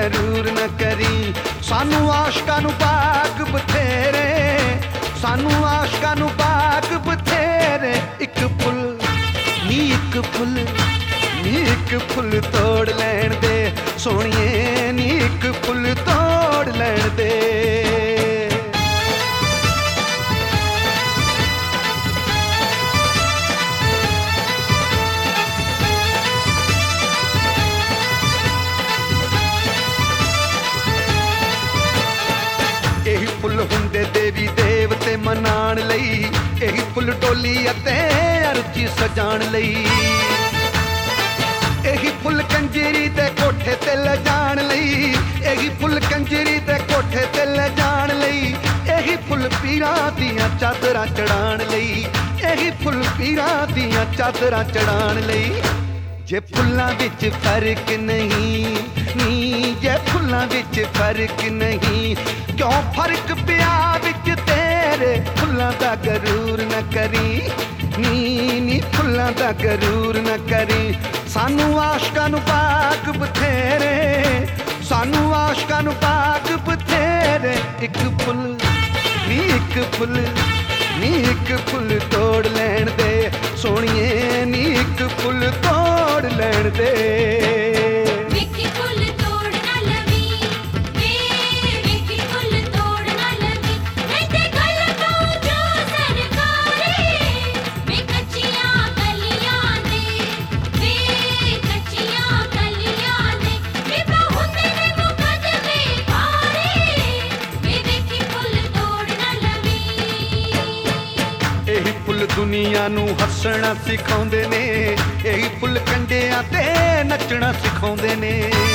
ਗਰੂਰ ਨਾ ਕਰੀ। ਸਾਨੂੰ ਆਸ਼ਕਾਂ ਨੂੰ ਬਾਗ ਬਥੇਰੇ, ਸਾਨੂੰ ਆਸ਼ਕਾਂ ਨੂੰ ਬਾਗ ਬਥੇਰੇ। ਇੱਕ ਫੁੱਲ ਨੀ ਇੱਕ ਫੁੱਲ ਨੀ ਇੱਕ ਫੁੱਲ ਤੋੜ ਲੈਣ ਦੇ ਸੋਹਣੀਏ ਨੀ ਇੱਕ ਫੁੱਲ ਤੋੜ ਲੈਣ ਦੇ। ਇਹੀ ਫੁੱਲ ਹੁੰਦੇ ਦੇਵੀ ਦੇਵਤੇ ਮਨਾਉਣ ਲਈ, ਇਹੀ ਫੁੱਲ ਟੋਲੀ ਅਤੇ ਅਰਜੀ ਸਜਾਉਣ ਲਈ। ਇਹੀ ਫੁੱਲ ਕੰਜਰੀ ਦੇ ਕੋਠੇ ਤੇ ਲਿਜਾਣ ਲਈ, ਇਹੀ ਫੁੱਲ ਕੰਜਰੀ ਦੇ ਕੋਠੇ ਤੇ ਲਿਜਾਣ ਲਈ। ਇਹੀ ਫੁੱਲ ਪੀਰਾਂ ਦੀਆਂ ਚਾਦਰਾਂ ਚੜਾਉਣ ਲਈ, ਇਹੀ ਫੁੱਲ ਪੀਰਾਂ ਦੀਆਂ ਚਾਦਰਾਂ ਚੜਾਉਣ ਲਈ। ਜੇ ਫੁੱਲਾਂ ਵਿੱਚ ਫਰਕ ਨਹੀਂ ਨੀ, ਜੇ ਫੁੱਲਾਂ ਵਿੱਚ ਫਰਕ ਨਹੀਂ, ਕਿਉਂ ਫਰਕ ਪਿਆ ਵਿੱਚ ਤੇਰੇ। ਫੁੱਲਾਂ ਦਾ ਗਰੂਰ ਨਾ ਕਰੀ ਨੀ ਨੀ ਫੁੱਲਾਂ ਦਾ ਗਰੂਰ ਨਾ ਕਰੀ। ਸਾਨੂੰ ਆਸ਼ਕਾਂ ਨੂੰ ਬਾਗ ਬਥੇਰੇ, ਸਾਨੂੰ ਆਸ਼ਕਾਂ ਨੂੰ ਬਾਗ ਬਥੇਰੇ। ਇੱਕ ਫੁੱਲ ਨੀ ਇੱਕ ਫੁੱਲ ਨੀ ਇੱਕ ਫੁੱਲ ਤੋੜ ਲੈਣ ਦੇ ਸੋਹਣੀਏ ਨੀ ਇੱਕ ਫੁੱਲ ਤੋੜ ਲੈਣ ਦੇ। ਵੇਖੀ ਫੁੱਲ ਤੋੜ ਨਾ ਲਵੀ ਵੇ, ਵੇਖੀ ਫੁੱਲ ਤੋੜ ਨਾ ਲਵੀ। ਨਹੀਂ ਤੇ ਗੱਲ ਤੋਂ ਜੋ ਸਰਕਾਰੇ ਵੇ ਕੱਚੀਆਂ ਕਲੀਆਂ ਦੇ, ਵੇ ਕੱਚੀਆਂ ਕਲੀਆਂ ਦੇ। ਵੇ ਬਹੁਤੇ ਨੇ ਮੁਕੱਦਮੇ ਭਾਰੇ ਵੇ, ਵੇਖੀ ਫੁੱਲ ਤੋੜ ਨਾ ਲਵੀ। ਇਹੀ ਫੁੱਲ ਦੁਨੀਆ ਨੂੰ ਹੱਸਣਾ ਸਿਖਾਉਂਦੇ ਨੇ, ਇਹੀ ਫੁੱਲ ਕੰਡਿਆਂ ਤੇ ਨੱਚਣਾ ਸਿਖਾਉਂਦੇ ਨੇ।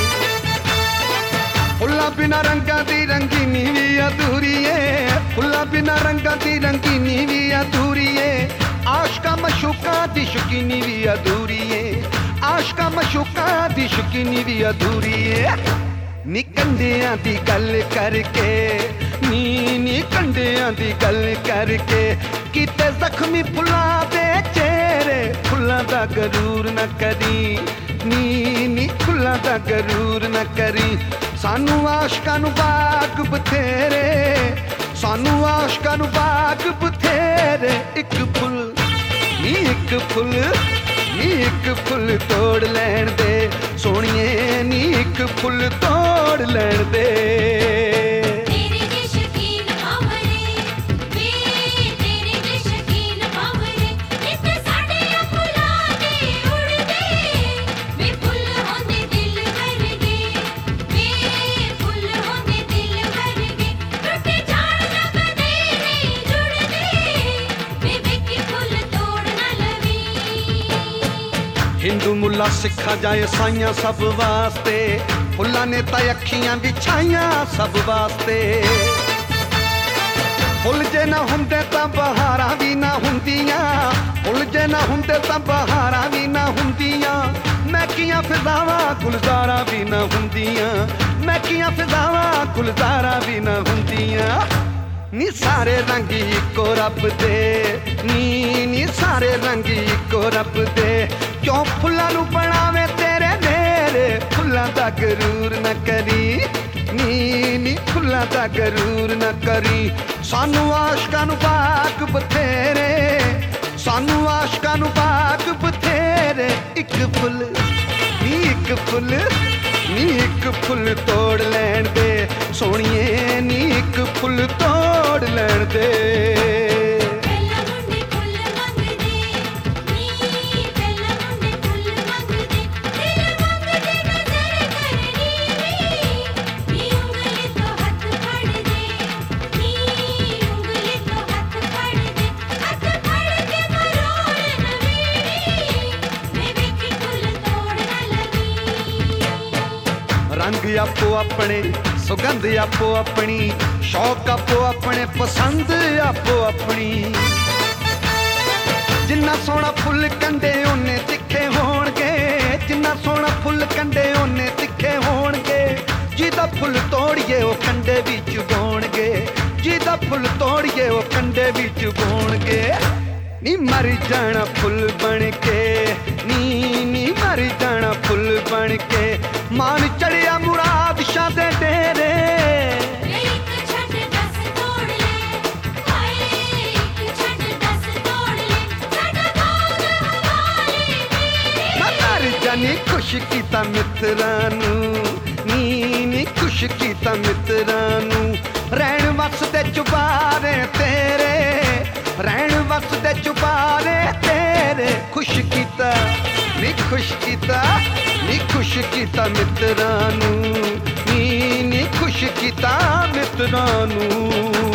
ਫੁੱਲਾਂ ਬਿਨਾਂ ਰੰਗਾਂ ਦੀ ਰੰਗੀਨੀ ਵੀ ਅਧੂਰੀ ਏ, ਫੁੱਲਾਂ ਬਿਨਾਂ ਰੰਗਾਂ ਦੀ ਰੰਗੀਨੀ ਵੀ ਅਧੂਰੀ ਏ। ਆਸ਼ਕਾਂ ਮਸ਼ੂਕਾਂ ਦੀ ਸ਼ੌਕੀਨੀ ਵੀ ਅਧੂਰੀ ਏ, ਆਸ਼ਕਾਂ ਮਸ਼ੂਕਾਂ ਦੀ ਸ਼ੌਕੀਨੀ ਵੀ ਅਧੂਰੀ ਏ। ਨੀ ਕੰਡਿਆਂ ਦੀ ਗੱਲ ਕਰਕੇ ਨੀ ਨੀ ਕੰਡਿਆਂ ਦੀ ਗੱਲ ਕਰਕੇ, ਕੀਤੇ ਜ਼ਖਮੀ ਫੁੱਲਾਂ ਦੇ ਚਿਹਰੇ। ਫੁੱਲਾਂ ਦਾ ਗਰੂਰ ਨਾ ਕਰੀ ਨੀ ਨੀ ਫੁੱਲਾਂ ਦਾ ਗਰੂਰ ਨਾ ਕਰੀ। ਸਾਨੂੰ ਆਸ਼ਕਾਂ ਨੂੰ ਬਾਗ ਬਥੇਰੇ, ਸਾਨੂੰ ਆਸ਼ਕਾਂ ਨੂੰ ਬਾਗ ਬਥੇਰੇ। ਇੱਕ ਫੁੱਲ ਨੀ ਇੱਕ ਫੁੱਲ ਨੀ ਇੱਕ ਫੁੱਲ ਤੋੜ ਲੈਣ ਦੇ ਸੋਹਣੀਏ ਨੀ ਇੱਕ ਫੁੱਲ ਤੋੜ ਲੈਣ ਦੇ। ਤੇਰੇ ਦੇ ਸ਼ਕੀਨ ਬਾਵਰੇ ਵੇ, ਤੇਰੇ ਦੇ ਸ਼ਕੀਨ ਬਾਵਰੇ। ਇੱਥੇ ਸਾਡੇ ਫੁੱਲਾਂ ਦੇ ਉੜਦੇ ਵੇ, ਫੁੱਲ ਹੁੰਦੇ ਦਿਲ ਵਰਗੇ ਵੇ, ਫੁੱਲ ਹੁੰਦੇ ਦਿਲ ਵਰਗੇ। ਟੁੱਟ ਜਾਣ ਨਾ ਕਦੇ ਨਹੀਂ ਜੁੜਦੇ ਵੇ, ਵੇਖੀ ਫੁੱਲ ਤੋੜ ਨਾ ਲਵੀ। ਹਿੰਦੂ ਮੁੱਲਾ ਸਿੱਖਾਂ ਜਾਂ ਈਸਾਈਆਂ ਸਭ ਵਾਸਤੇ ਫੁੱਲਾਂ ਨੇ ਤਾਂ ਅੱਖੀਆਂ ਵਿਛਾਈਆਂ ਸਭ ਵਾਸਤੇ। ਫੁੱਲ ਜੇ ਨਾ ਹੁੰਦੇ ਤਾਂ ਬਹਾਰਾਂ ਵੀ ਨਾ ਹੁੰਦੀਆਂ, ਫੁੱਲ ਜੇ ਨਾ ਹੁੰਦੇ ਤਾਂ ਬਹਾਰਾਂ ਵੀ ਨਾ ਹੁੰਦੀਆਂ। ਮਹਿਕੀਆਂ ਫਿਜ਼ਾਵਾਂ ਗੁਲਜ਼ਾਰਾਂ ਵੀ ਨਾ ਹੁੰਦੀਆਂ, ਮਹਿਕੀਆਂ ਫਿਜ਼ਾਵਾਂ ਗੁਲਜ਼ਾਰਾਂ ਵੀ ਨਾ ਹੁੰਦੀਆਂ। ਨੀ ਸਾਰੇ ਰੰਗ ਇੱਕੋ ਰੱਬ ਦੇ ਨੀ ਨੀ ਸਾਰੇ ਰੰਗ ਇੱਕੋ ਰੱਬ ਦੇ। ਕਿਉਂ ਫੁੱਲਾਂ ਨੂੰ ਬਣਾਵੇ ਤੇਰੇ ਨੇੜੇ। ਫੁੱਲਾਂ ਦਾ ਗਰੂਰ ਨਾ ਕਰੀ ਨੀ ਨੀ ਫੁੱਲਾਂ ਦਾ ਗਰੂਰ ਨਾ ਕਰੀ। ਸਾਨੂੰ ਆਸ਼ਕਾਂ ਨੂੰ ਬਾਗ ਬਥੇਰੇ, ਸਾਨੂੰ ਆਸ਼ਕਾਂ ਨੂੰ ਬਾਗ ਬਥੇਰੇ। ਇੱਕ ਫੁੱਲ ਨੀ ਇੱਕ ਫੁੱਲ ਨੀ ਇੱਕ ਫੁੱਲ ਤੋੜ ਲੈਣ ਦੇ ਸੋਹਣੀਏ ਨੀ ਇੱਕ ਫੁੱਲ ਤੋੜ ਲੈਣ ਦੇ। ਪਹਿਲਾਂ ਮੁੰਡੇ ਫੁੱਲ ਮੰਗਦੇ ਨੀ, ਪਹਿਲਾਂ ਮੁੰਡੇ ਫੁੱਲ ਮੰਗਦੇ। ਦਿਲ ਮੰਗਦੇ ਨਜ਼ਰ ਕਰਨੀ ਨੀ, ਉਂਗਲੀ ਤੋਂ ਹੱਥ ਫੜਦੇ ਨੀ, ਉਂਗਲੀ ਤੋਂ ਹੱਥ ਫੜਦੇ। ਹੱਥ ਫੜ ਕੇ ਮਰੋੜ ਨਵੀਂ ਵੇ, ਵੇਖੀ ਫੁੱਲ ਤੋੜ ਨਾ ਲਵੀ। ਰੰਗ ਆਪੋ ਆਪਣੇ ਸੁਗੰਧ ਆਪੋ ਆਪਣੀ, ਸ਼ੌਕ ਆਪੋ ਆਪਣੇ ਪਸੰਦ ਆਪੋ ਆਪਣੀ। ਜਿੰਨਾ ਸੋਹਣਾ ਫੁੱਲ ਕੰਡੇ ਉਹਨੇ ਤਿੱਖੇ ਹੋਣਗੇ, ਜਿੰਨਾ ਸੋਹਣਾ ਫੁੱਲ ਕੰਡੇ ਉਹਨੇ ਤਿੱਖੇ ਹੋਣਗੇ। ਜਿਹਦਾ ਫੁੱਲ ਤੋੜੀਏ ਉਹ ਕੰਡੇ ਵੀ ਚੁਗਾਉਣਗੇ, ਜਿਹਦਾ ਫੁੱਲ ਤੋੜੀਏ ਉਹ ਕੰਡੇ ਵੀ ਚੁਗਾਉਣਗੇ। ਨੀ ਮਰ ਜਾਣਾ ਫੁੱਲ ਬਣ ਕੇ ਨੀ ਨੀ ਮਰ ਜਾਣਾ ਫੁੱਲ ਬਣ ਕੇ। ਮਾਨ ਚੜਿਆ ਮੁਰਾਦ ਸ਼ਾਹ ਨੀ ਖੁਸ਼ ਕੀਤਾ ਮਿੱਤਰਾਂ ਨੂੰ, ਨੀ ਖੁਸ਼ ਕੀਤਾ ਮਿੱਤਰਾਂ ਨੂੰ। ਰਹਿਣ ਵਸਦੇ ਚੁਬਾਰੇ ਤੇਰੇ, ਰਹਿਣ ਵਸਦੇ ਚੁਬਾਰੇ ਤੇਰੇ। ਖੁਸ਼ ਕੀਤਾ ਨੀ ਖੁਸ਼ ਕੀਤਾ, ਨੀ ਖੁਸ਼ ਕੀਤਾ ਮਿੱਤਰਾਂ ਨੂੰ, ਨੀ ਖੁਸ਼ ਕੀਤਾ ਮਿੱਤਰਾਂ ਨੂੰ।